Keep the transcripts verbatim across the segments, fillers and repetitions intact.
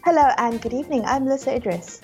Hello and good evening. I'm Melissa Idris.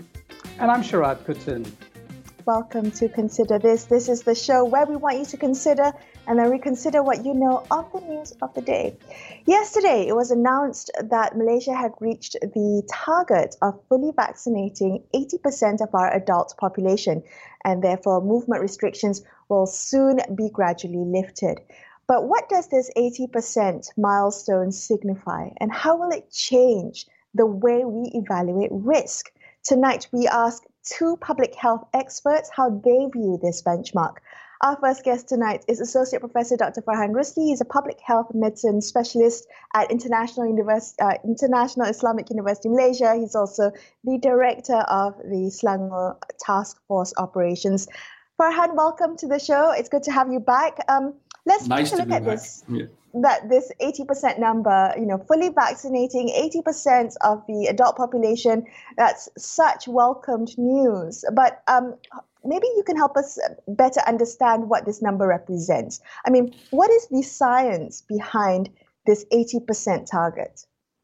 And I'm Sharad Kuttan. Welcome to Consider This. This is the show where we want you to consider and then reconsider what you know of the news of the day. Yesterday, it was announced that Malaysia had reached the target of fully vaccinating eighty percent of our adult population, and therefore movement restrictions will soon be gradually lifted. But what does this eighty percent milestone signify, and how will it change the way we evaluate risk? Tonight, we ask two public health experts how they view this benchmark. Our first guest tonight is Associate Professor Doctor Farhan Rusli. He's a public health medicine specialist at International, Univers- uh, International Islamic University Malaysia. He's also the director of the Selangor Task Force Operations. Farhan, welcome to the show. It's good to have you back. Um, let's nice take a look at back. this. Yeah. That this eighty percent number, you know, fully vaccinating eighty percent of the adult population, that's such welcomed news. But um, maybe you can help us better understand what this number represents. I mean, what is the science behind this eighty percent target?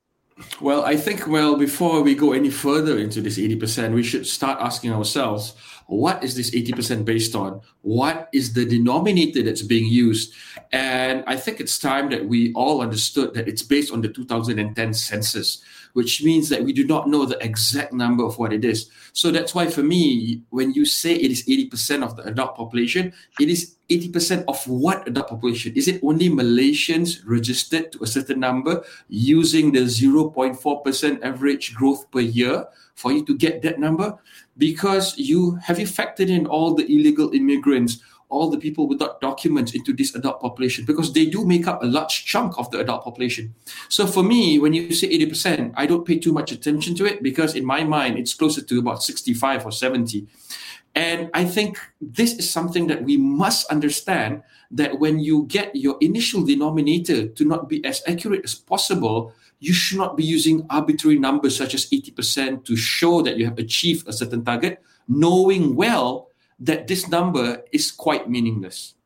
Well, I think, well, before we go any further into this eighty percent, we should start asking ourselves, what is this eighty percent based on? What is the denominator that's being used? And I think it's time that we all understood that it's based on the two thousand ten census, which means that we do not know the exact number of what it is. So that's why for me, when you say it is eighty percent of the adult population, it is eighty percent of what adult population? Is it only Malaysians registered to a certain number using the zero point four percent average growth per year for you to get that number? Because you have you factored in all the illegal immigrants, all the people without documents into this adult population, because they do make up a large chunk of the adult population. So for me, when you say eighty percent, I don't pay too much attention to it, because in my mind, it's closer to about sixty-five or seventy. And I think this is something that we must understand, that when you get your initial denominator to not be as accurate as possible, you should not be using arbitrary numbers such as eighty percent to show that you have achieved a certain target, knowing well that this number is quite meaningless.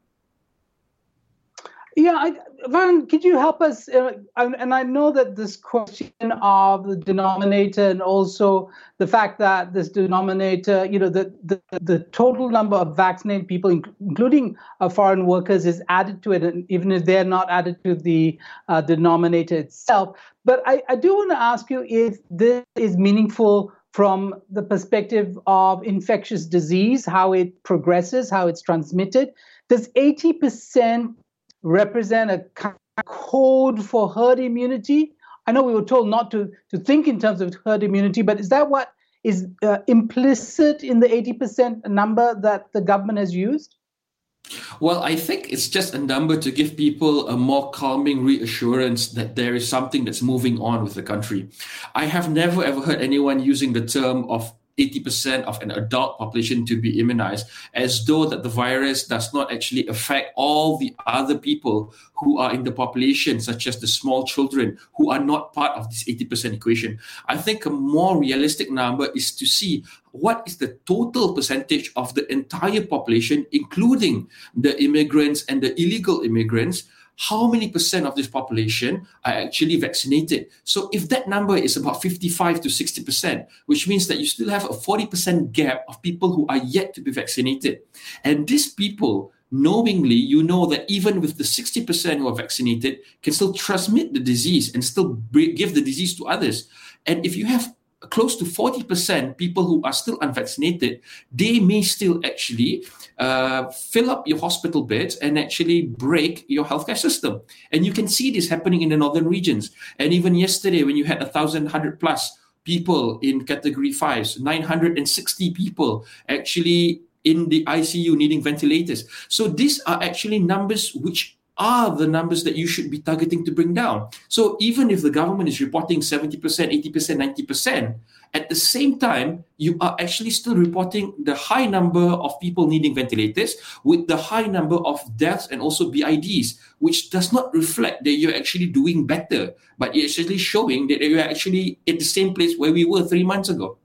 Yeah, I, Varun, could you help us? Uh, and, and I know that this question of the denominator, and also the fact that this denominator, you know, the, the, the total number of vaccinated people, including uh, foreign workers, is added to it, and even if they're not added to the uh, denominator itself. But I, I do want to ask you if this is meaningful from the perspective of infectious disease, how it progresses, how it's transmitted. Does eighty percent represent a code for herd immunity? I know we were told not to, to think in terms of herd immunity, but is that what is uh, implicit in the eighty percent number that the government has used? Well, I think it's just a number to give people a more calming reassurance that there is something that's moving on with the country. I have never ever heard anyone using the term of eighty percent of an adult population to be immunized, as though that the virus does not actually affect all the other people who are in the population, such as the small children who are not part of this eighty percent equation. I think a more realistic number is to see what is the total percentage of the entire population, including the immigrants and the illegal immigrants. How many percent of this population are actually vaccinated? So if that number is about fifty-five to sixty percent, which means that you still have a forty percent gap of people who are yet to be vaccinated. And these people, knowingly, you know that even with the sixty percent who are vaccinated, can still transmit the disease and still give the disease to others. And if you have close to forty percent people who are still unvaccinated, they may still actually uh, fill up your hospital beds and actually break your healthcare system. And you can see this happening in the northern regions. And even yesterday, when you had one thousand one hundred plus people in category fives, nine hundred sixty people actually in the I C U needing ventilators. So these are actually numbers which are the numbers that you should be targeting to bring down. So even if the government is reporting seventy percent, eighty percent, ninety percent, at the same time, you are actually still reporting the high number of people needing ventilators with the high number of deaths and also B I Ds, which does not reflect that you're actually doing better, but it's actually showing that you're actually at the same place where we were three months ago.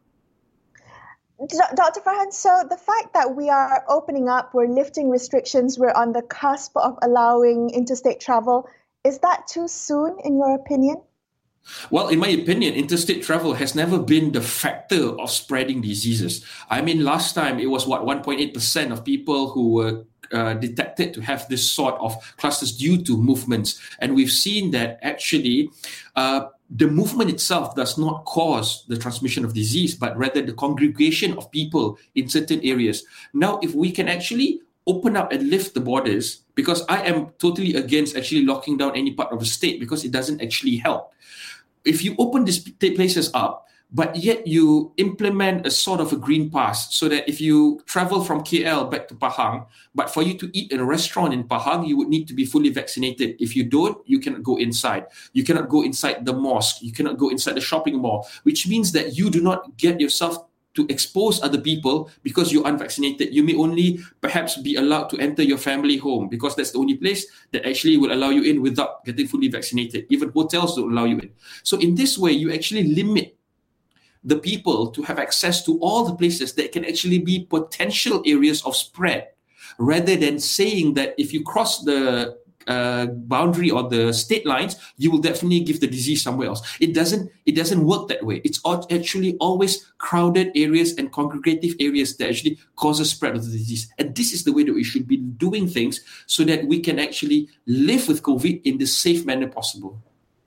Doctor Farhan, so the fact that we are opening up, we're lifting restrictions, we're on the cusp of allowing interstate travel, is that too soon in your opinion? Well, in my opinion, interstate travel has never been the factor of spreading diseases. I mean, last time it was what, one point eight percent of people who were uh, detected to have this sort of clusters due to movements. And we've seen that actually uh, the movement itself does not cause the transmission of disease, but rather the congregation of people in certain areas. Now, if we can actually open up and lift the borders, because I am totally against actually locking down any part of the state because it doesn't actually help. If you open these places up, but yet you implement a sort of a green pass so that if you travel from K L back to Pahang, but for you to eat in a restaurant in Pahang, you would need to be fully vaccinated. If you don't, you cannot go inside. You cannot go inside the mosque. You cannot go inside the shopping mall, which means that you do not get yourself to expose other people because you're unvaccinated. You may only perhaps be allowed to enter your family home because that's the only place that actually will allow you in without getting fully vaccinated. Even hotels don't allow you in. So in this way, you actually limit the people to have access to all the places that can actually be potential areas of spread, rather than saying that if you cross the uh, boundary or the state lines, you will definitely give the disease somewhere else. It doesn't. It doesn't work that way. It's actually always crowded areas and congregative areas that actually causes spread of the disease. And this is the way that we should be doing things so that we can actually live with COVID in the safe manner possible.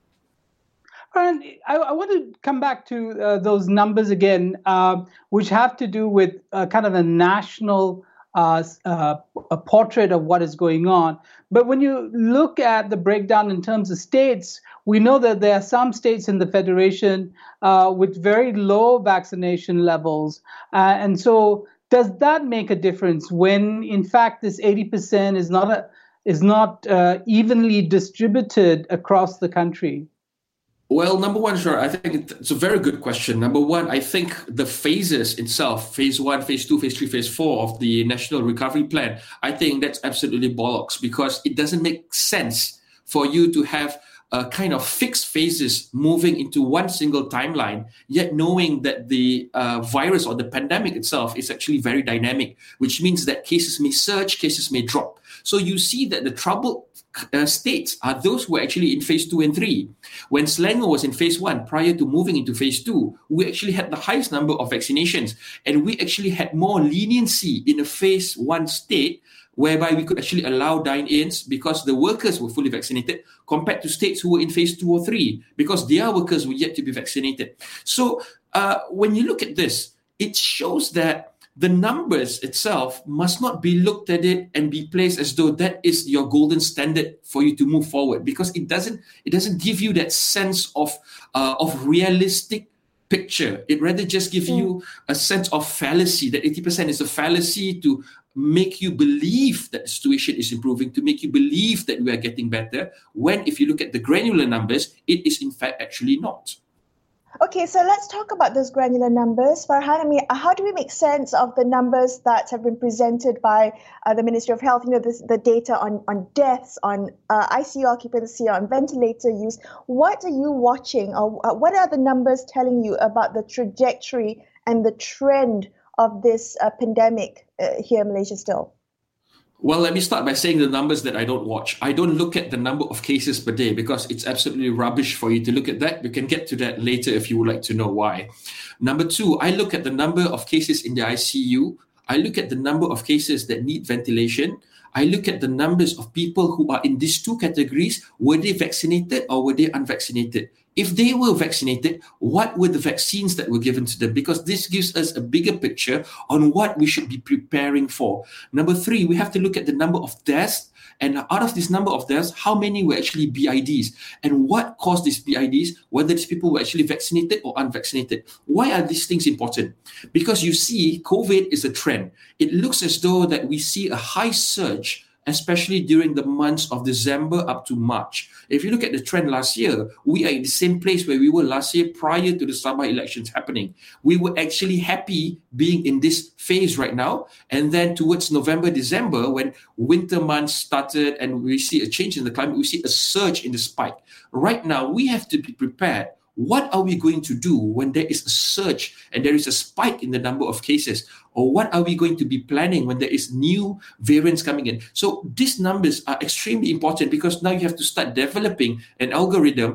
And I, I want to come back to uh, those numbers again, uh, which have to do with uh, kind of a national uh, uh, a portrait of what is going on. But when you look at the breakdown in terms of states, we know that there are some states in the Federation uh, with very low vaccination levels. Uh, and so does that make a difference when, in fact, this eighty percent is not, a, is not uh, evenly distributed across the country? Well, number one, sure, I think it's a very good question. Number one, I think the phases itself, phase one, phase two, phase three, phase four of the National Recovery Plan, I think that's absolutely bollocks because it doesn't make sense for you to have a kind of fixed phases moving into one single timeline, yet knowing that the uh, virus or the pandemic itself is actually very dynamic, which means that cases may surge, cases may drop. So you see that the trouble Uh, states are those who are actually in phase two and three. When Selangor was in phase one, prior to moving into phase two, we actually had the highest number of vaccinations, and we actually had more leniency in a phase one state, whereby we could actually allow dine-ins because the workers were fully vaccinated, compared to states who were in phase two or three because their workers were yet to be vaccinated. So uh, when you look at this, it shows that the numbers itself must not be looked at it and be placed as though that is your golden standard for you to move forward, because it doesn't it doesn't give you that sense of uh, of realistic picture. It rather just gives mm. you a sense of fallacy, that eighty percent is a fallacy to make you believe that the situation is improving, to make you believe that we are getting better, when if you look at the granular numbers, it is in fact actually not. Okay, so let's talk about those granular numbers. Farhan, I mean, how do we make sense of the numbers that have been presented by uh, the Ministry of Health? You know, this, the data on, on deaths, on uh, I C U occupancy, on ventilator use. What are you watching, or uh, what are the numbers telling you about the trajectory and the trend of this uh, pandemic uh, here in Malaysia still? Well, let me start by saying the numbers that I don't watch. I don't look at the number of cases per day because it's absolutely rubbish for you to look at that. We can get to that later if you would like to know why. Number two, I look at the number of cases in the I C U. I look at the number of cases that need ventilation. I look at the numbers of people who are in these two categories. Were they vaccinated or were they unvaccinated? If they were vaccinated, what were the vaccines that were given to them? Because this gives us a bigger picture on what we should be preparing for. Number three, we have to look at the number of deaths. And out of this number of deaths, how many were actually B I Ds? And what caused these B I Ds? Whether these people were actually vaccinated or unvaccinated. Why are these things important? Because you see, COVID is a trend. It looks as though that we see a high surge, especially during the months of December up to March. If you look at the trend last year, we are in the same place where we were last year prior to the Sabah elections happening. We were actually happy being in this phase right now. And then towards November, December, when winter months started and we see a change in the climate, we see a surge in the spike. Right now, we have to be prepared. What are we going to do when there is a surge and there is a spike in the number of cases? Or what are we going to be planning when there is new variants coming in? So these numbers are extremely important because now you have to start developing an algorithm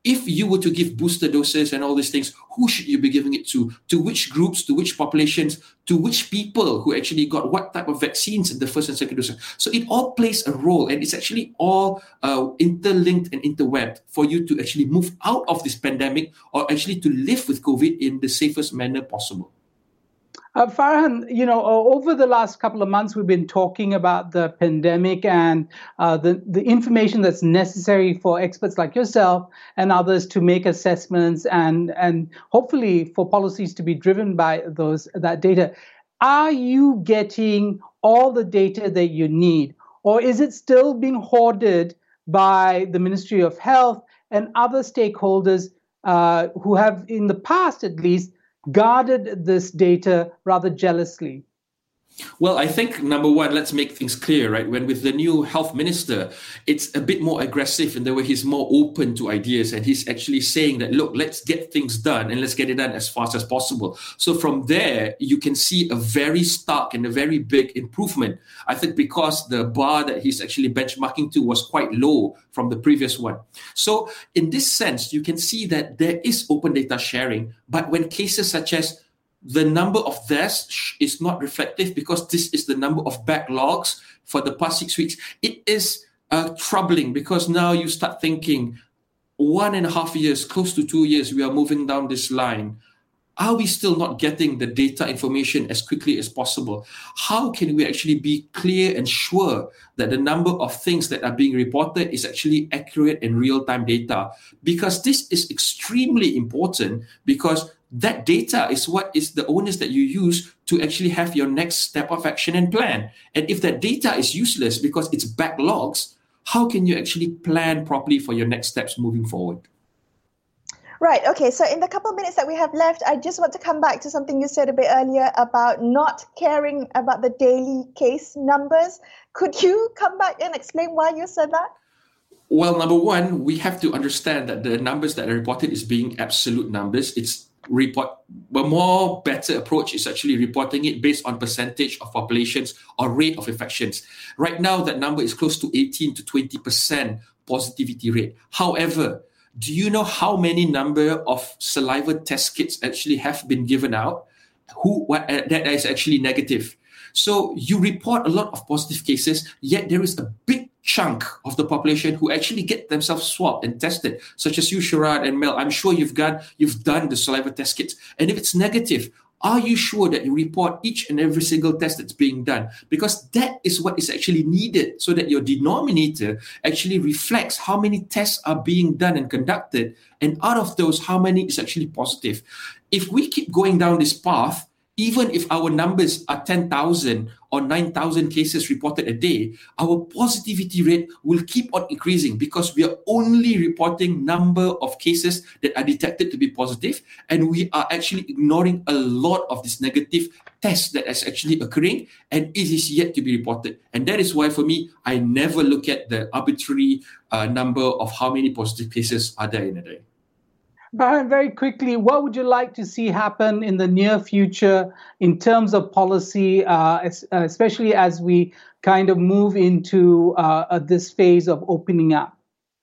if you were to give booster doses and all these things, who should you be giving it to? To which groups, to which populations, to which people who actually got what type of vaccines in the first and second doses? So it all plays a role, and it's actually all uh, interlinked and interwebbed for you to actually move out of this pandemic, or actually to live with COVID in the safest manner possible. Uh, Farhan, you know, over the last couple of months, we've been talking about the pandemic and uh, the, the information that's necessary for experts like yourself and others to make assessments and, and hopefully for policies to be driven by those that data. Are you getting all the data that you need, or is it still being hoarded by the Ministry of Health and other stakeholders uh, who have, in the past at least, guarded this data rather jealously? Well, I think, number one, let's make things clear, right? When with the new health minister, it's a bit more aggressive in the way he's more open to ideas, and he's actually saying that, look, let's get things done and let's get it done as fast as possible. So from there, you can see a very stark and a very big improvement. I think because the bar that he's actually benchmarking to was quite low from the previous one. So in this sense, you can see that there is open data sharing, but when cases such as the number of deaths is not reflective, because this is the number of backlogs for the past six weeks. It is uh, troubling, because now you start thinking one and a half years, close to two years, we are moving down this line. Are we still not getting the data information as quickly as possible? How can we actually be clear and sure that the number of things that are being reported is actually accurate and real-time data? Because this is extremely important, because that data is what is the onus that you use to actually have your next step of action and plan. And if that data is useless because it's backlogs, how can you actually plan properly for your next steps moving forward? Right. Okay. So in the couple of minutes that we have left, I just want to come back to something you said a bit earlier about not caring about the daily case numbers. Could you come back and explain why you said that? Well, number one, we have to understand that the numbers that are reported is being absolute numbers. It's report, a more better approach is actually reporting it based on percentage of populations or rate of infections. Right now, that number is close to eighteen to twenty percent positivity rate. However, do you know how many number of saliva test kits actually have been given out? Who what, uh, that is actually negative. So you report a lot of positive cases, yet there is a big chunk of the population who actually get themselves swabbed and tested, such as you, Sharad and Mel. I'm sure you've got you've done the saliva test kits, and if it's negative, are you sure that you report each and every single test that's being done? Because that is what is actually needed, so that your denominator actually reflects how many tests are being done and conducted, and out of those, how many is actually positive. If we keep going down this path, even if our numbers are ten thousand or nine thousand cases reported a day, our positivity rate will keep on increasing, because we are only reporting number of cases that are detected to be positive, and we are actually ignoring a lot of this negative tests that is actually occurring, and it is yet to be reported. And that is why, for me, I never look at the arbitrary uh, number of how many positive cases are there in a day. Farhan, very quickly, what would you like to see happen in the near future in terms of policy, uh, especially as we kind of move into uh, this phase of opening up?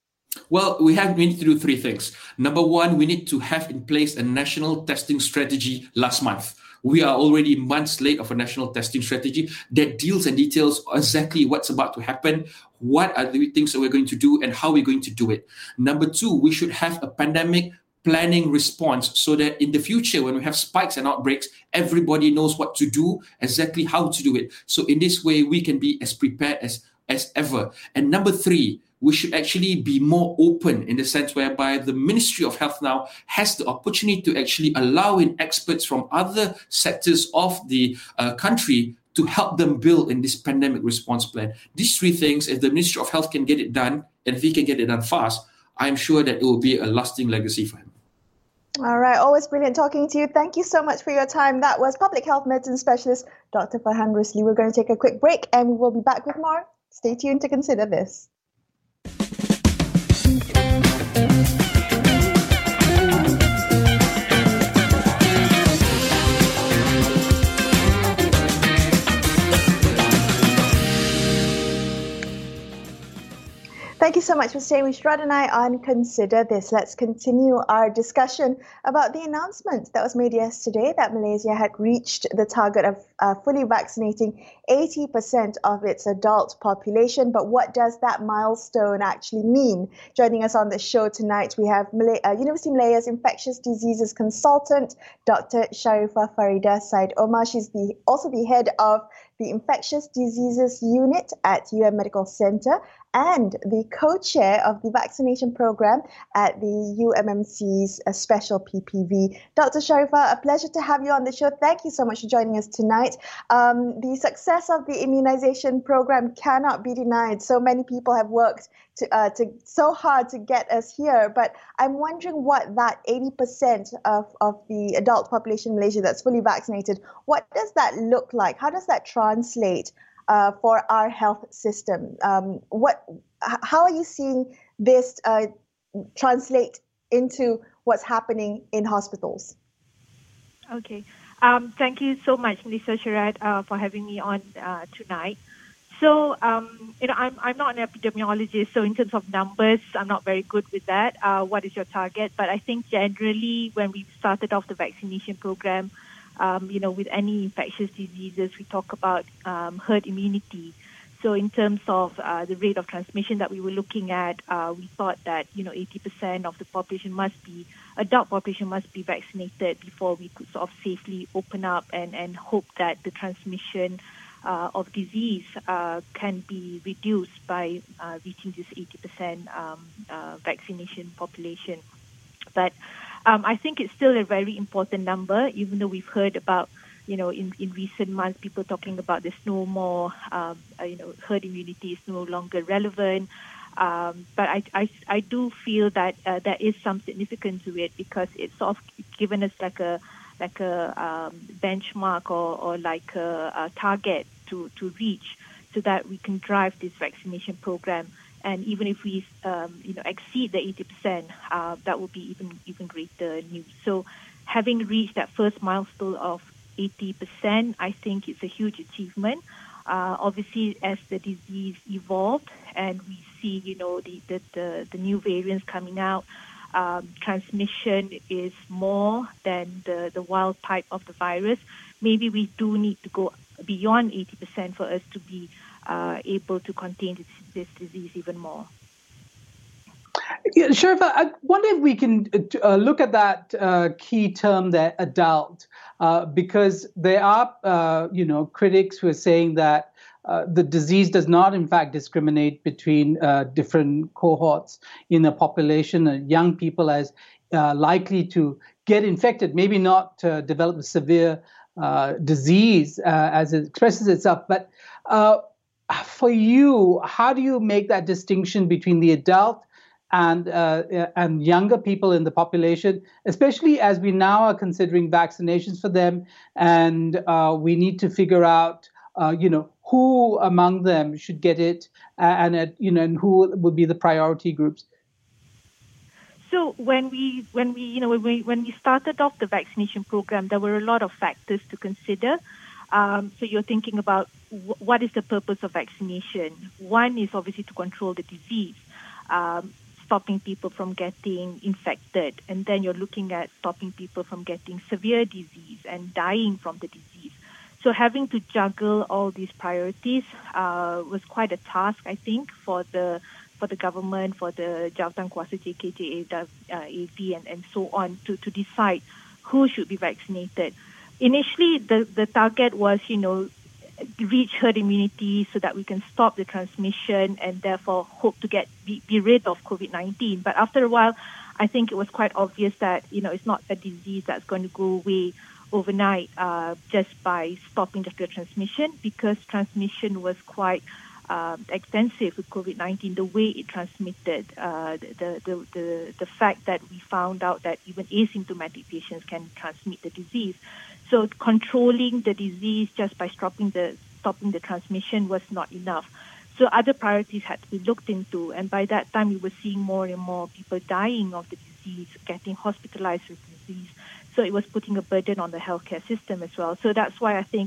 Well, we have we need to do three things. Number one, we need to have in place a national testing strategy last month. We are already months late of a national testing strategy that deals and details exactly what's about to happen, what are the things that we're going to do, and how we're going to do it. Number two, we should have a pandemic planning response, so that in the future, when we have spikes and outbreaks, everybody knows what to do, exactly how to do it. So in this way, we can be as prepared as, as ever. And number three, we should actually be more open, in the sense whereby the Ministry of Health now has the opportunity to actually allow in experts from other sectors of the uh, country to help them build in this pandemic response plan. These three things, if the Ministry of Health can get it done, and if he can get it done fast, I'm sure that it will be a lasting legacy for him. All right, always brilliant talking to you. Thank you so much for your time. That was Public Health Medicine Specialist Doctor Farhan Rusli. We're going to take a quick break, and we will be back with more. Stay tuned to consider this. Thank Thank you so much for staying with Shrad and I on Consider This. Let's continue our discussion about the announcement that was made yesterday that Malaysia had reached the target of uh, fully vaccinating eighty percent of its adult population. But what does that milestone actually mean? Joining us on the show tonight, we have Malay- uh, University Malaya's infectious diseases consultant, Doctor Sharifah Farida Said Omar. She's the, also the head of the Infectious Diseases Unit at U M Medical Centre and the co-chair of the vaccination program at the U M M C's uh, special P P V. Doctor Sharifah, a pleasure to have you on the show. Thank you so much for joining us tonight. Um, the success of the immunization program cannot be denied. So many people have worked to, uh, to so hard to get us here, but I'm wondering what that eighty percent of, of the adult population in Malaysia that's fully vaccinated, what does that look like? How does that translate uh, for our health system? Um, what, how are you seeing this uh, translate into what's happening in hospitals? Okay. Um, thank you so much, Mister Sharad, uh, for having me on uh, tonight. So, um, you know, I'm I'm not an epidemiologist, so in terms of numbers, I'm not very good with that. Uh, what is your target? But I think generally, when we started off the vaccination program, um, you know, with any infectious diseases, we talk about um, herd immunity. So, in terms of uh, the rate of transmission that we were looking at, uh, we thought that you know, eighty percent of the population must be adult population must be vaccinated before we could sort of safely open up and and hope that the transmission Uh, of disease uh, can be reduced by uh, reaching this eighty percent um, uh, vaccination population. But um, I think it's still a very important number, even though we've heard about, you know, in, in recent months, people talking about there's no more, um, uh, you know, herd immunity is no longer relevant. Um, but I, I, I do feel that uh, there is some significance to it because it's sort of given us like a like a um, benchmark or, or like a, a target to, to reach so that we can drive this vaccination program. And even if we um, you know, exceed the eighty percent, uh, that will be even, even greater news. So having reached that first milestone of eighty percent, I think it's a huge achievement. Uh, obviously, as the disease evolved and we see, you know, the, the, the, the new variants coming out, Um, transmission is more than the, the wild type of the virus. Maybe we do need to go beyond eighty percent for us to be uh, able to contain this, this disease even more. Yeah, Sharifah, I wonder if we can uh, look at that uh, key term there, adult, uh, because there are, uh, you know, critics who are saying that Uh, the disease does not, in fact, discriminate between uh, different cohorts in the population. Uh, young people as uh, likely to get infected, maybe not uh, develop a severe uh, disease uh, as it expresses itself. But uh, for you, how do you make that distinction between the adult and uh, and younger people in the population, especially as we now are considering vaccinations for them, and uh, we need to figure out, uh, you know, who among them should get it, uh, and uh, you know, and who would be the priority groups? So when we when we you know when we when we started off the vaccination program, there were a lot of factors to consider. Um, so you're thinking about w- what is the purpose of vaccination? One is obviously to control the disease, um, stopping people from getting infected, and then you're looking at stopping people from getting severe disease and dying from the disease. So having to juggle all these priorities uh, was quite a task, I think, for the for the government, for the Jawatankuasa J K J A, uh, A V, and, and so on, to, to decide who should be vaccinated. Initially, the, the target was, you know, reach herd immunity so that we can stop the transmission and therefore hope to get be, be rid of COVID nineteen. But after a while, I think it was quite obvious that, you know, it's not a disease that's going to go away overnight uh, just by stopping the transmission, because transmission was quite uh, extensive with COVID nineteen, the way it transmitted, uh, the, the, the, the fact that we found out that even asymptomatic patients can transmit the disease. So controlling the disease just by stopping the, stopping the transmission was not enough. So other priorities had to be looked into, and by that time we were seeing more and more people dying of the disease, getting hospitalized with the disease. So it was putting a burden on the healthcare system as well. So that's why I think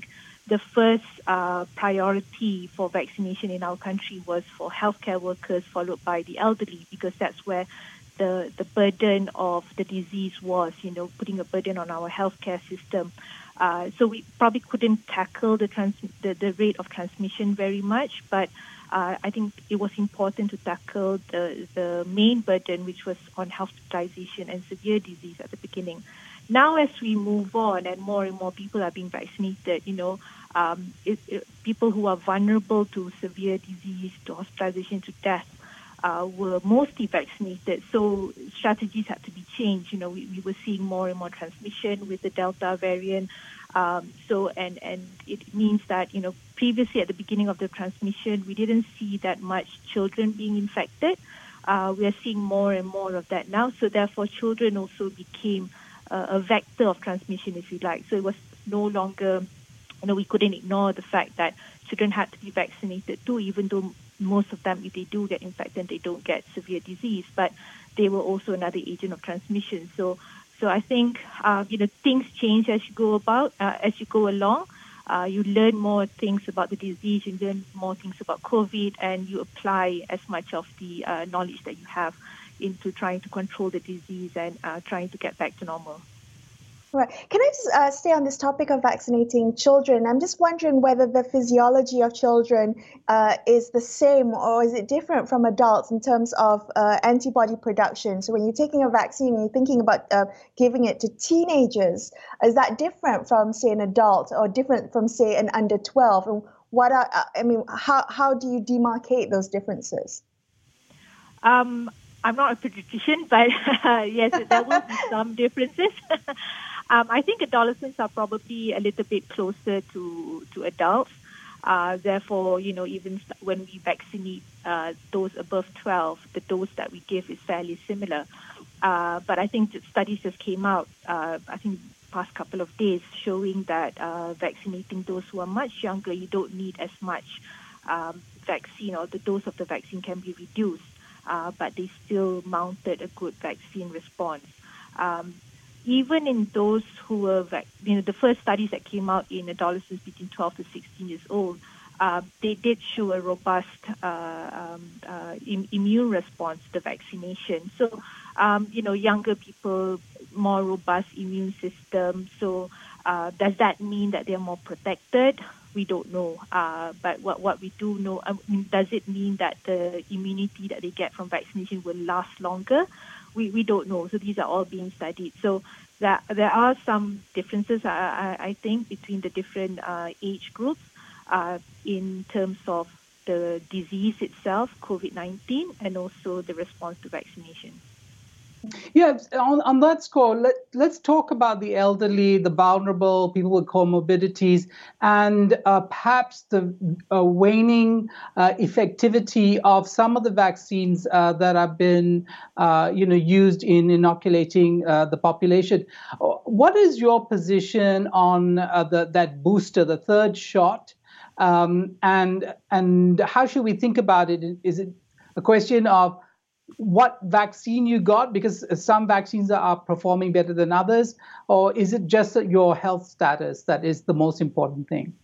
the first uh, priority for vaccination in our country was for healthcare workers, followed by the elderly, because that's where the the burden of the disease was, you know, putting a burden on our healthcare system. Uh, so we probably couldn't tackle the, trans- the the rate of transmission very much, but uh, I think it was important to tackle the the main burden, which was on hospitalization and severe disease at the beginning. Now, as we move on and more and more people are being vaccinated, you know, um, it, it, people who are vulnerable to severe disease, to hospitalization, to death, uh, were mostly vaccinated. So strategies had to be changed. You know, we, we were seeing more and more transmission with the Delta variant. Um, so, and, and it means that, you know, previously at the beginning of the transmission, we didn't see that much children being infected. Uh, we are seeing more and more of that now. So therefore, children also became a vector of transmission, if you like. So it was no longer, you know, we couldn't ignore the fact that children had to be vaccinated too, even though most of them, if they do get infected, they don't get severe disease, but they were also another agent of transmission. So, so I think, uh, you know, things change as you go about, uh, as you go along. Uh, you learn more things about the disease, you learn more things about COVID, and you apply as much of the uh, knowledge that you have into trying to control the disease and uh, trying to get back to normal. Right. Can I just uh, stay on this topic of vaccinating children? I'm just wondering whether the physiology of children uh, is the same or is it different from adults in terms of uh, antibody production? So when you're taking a vaccine and you're thinking about uh, giving it to teenagers, is that different from, say, an adult or different from, say, an under twelve? And what are, I mean, how, how do you demarcate those differences? Um, I'm not a pediatrician, but yes, there will be some differences. um, I think adolescents are probably a little bit closer to, to adults. Uh, therefore, you know, even when we vaccinate uh, those above twelve, the dose that we give is fairly similar. Uh, but I think that studies just came out, uh, I think, past couple of days, showing that uh, vaccinating those who are much younger, you don't need as much um, vaccine, or the dose of the vaccine can be reduced. Uh, but they still mounted a good vaccine response. Um, even in those who were, vac- you know, the first studies that came out in adolescents between twelve to sixteen years old, uh, they did show a robust uh, um, uh, im- immune response to the vaccination. So, um, you know, younger people, more robust immune system. So, uh, does that mean that they're more protected? We don't know. Uh, but what, what we do know, I mean, does it mean that the immunity that they get from vaccination will last longer? We we don't know. So these are all being studied. So that, there are some differences, I, I, I think, between the different uh, age groups uh, in terms of the disease itself, COVID nineteen, and also the response to vaccination. Yeah, on, on that score, let, let's talk about the elderly, the vulnerable, people with comorbidities, and uh, perhaps the uh, waning uh, effectivity of some of the vaccines uh, that have been, uh, you know, used in inoculating uh, the population. What is your position on uh, the, that booster, the third shot, um, and and how should we think about it? Is it a question of what vaccine you got, because some vaccines are performing better than others, or is it just your health status that is the most important thing?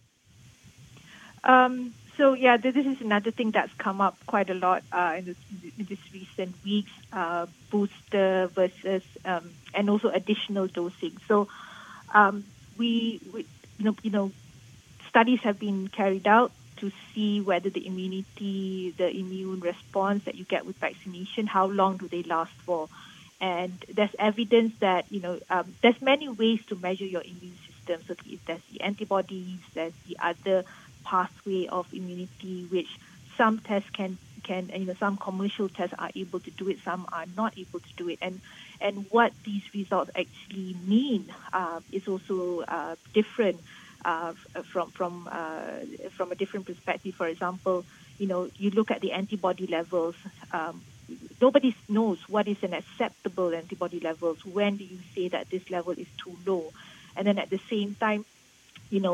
Um, so yeah, this is another thing that's come up quite a lot uh, in, this, in this recent weeks, uh, booster versus um, and also additional dosing. So um, we, we you know, you know, studies have been carried out to see whether the immunity, the immune response that you get with vaccination, how long do they last for? And there's evidence that, you know, um, there's many ways to measure your immune system. So there's the antibodies, there's the other pathway of immunity, which some tests can, can, you know, some commercial tests are able to do it, some are not able to do it. And and what these results actually mean uh, is also uh, different. Uh, from from uh, from a different perspective. For example, you know, you look at the antibody levels. Um, nobody knows what is an acceptable antibody levels. When do you say that this level is too low? And then at the same time, you know,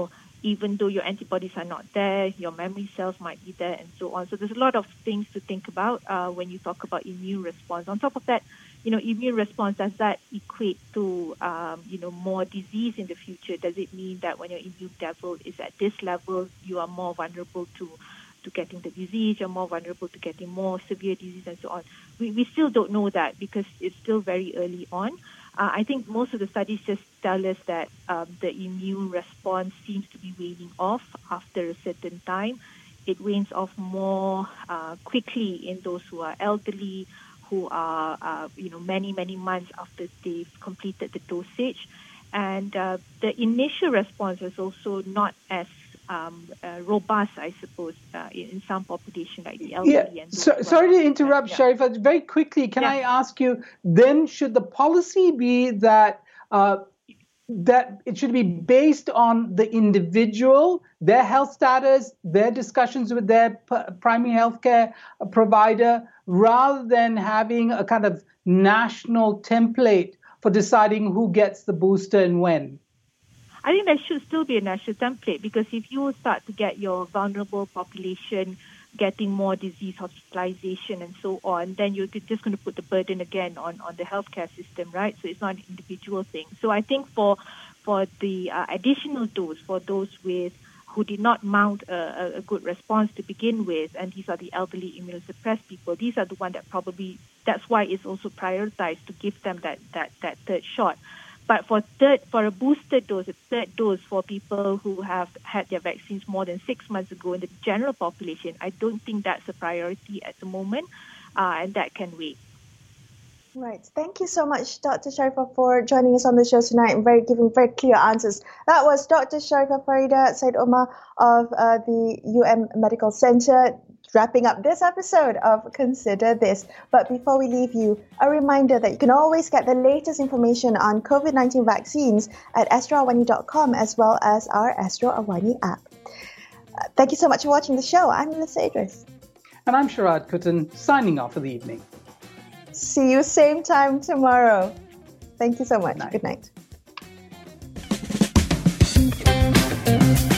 even though your antibodies are not there, your memory cells might be there, and so on. So there's a lot of things to think about uh, when you talk about immune response. On top of that, you know, immune response, does that equate to, um, you know, more disease in the future? Does it mean that when your immune level is at this level, you are more vulnerable to, to getting the disease, you're more vulnerable to getting more severe disease, and so on? We, we still don't know that because it's still very early on. Uh, I think most of the studies just tell us that um, the immune response seems to be waning off after a certain time. It wanes off more uh, quickly in those who are elderly, who are, uh, you know, many, many months after they've completed the dosage. And uh, the initial response is also not as um, uh, robust, I suppose, uh, in, in some population like the elderly. Yeah. And So, sorry to interrupt, yeah. Sharifah. Very quickly, can yeah. I ask you, then should the policy be that uh, that it should be based on the individual, their health status, their discussions with their p- primary healthcare provider, rather than having a kind of national template for deciding who gets the booster and when? I think there should still be a national template, because if you start to get your vulnerable population getting more disease, hospitalization, and so on, then you're just going to put the burden again on, on the healthcare system, right? So it's not an individual thing. So I think for for the uh, additional dose, for those with who did not mount a, a good response to begin with, and these are the elderly immunosuppressed people, these are the ones that probably, that's why it's also prioritized to give them that, that, that third shot. But for third, for a booster dose, a third dose for people who have had their vaccines more than six months ago in the general population, I don't think that's a priority at the moment, uh, and that can wait. Right. Thank you so much, Doctor Sharifah, for joining us on the show tonight and very giving very clear answers. That was Doctor Sharifah Farida Said Omar of uh, the U M Medical Center, wrapping up this episode of Consider This. But before we leave you, a reminder that you can always get the latest information on COVID nineteen vaccines at astro awani dot com, as well as our Astro Awani app. Uh, thank you so much for watching the show. I'm Melissa Idris. And I'm Sharad Kuttan, signing off for the evening. See you same time tomorrow. Thank you so much. Good night. Good night.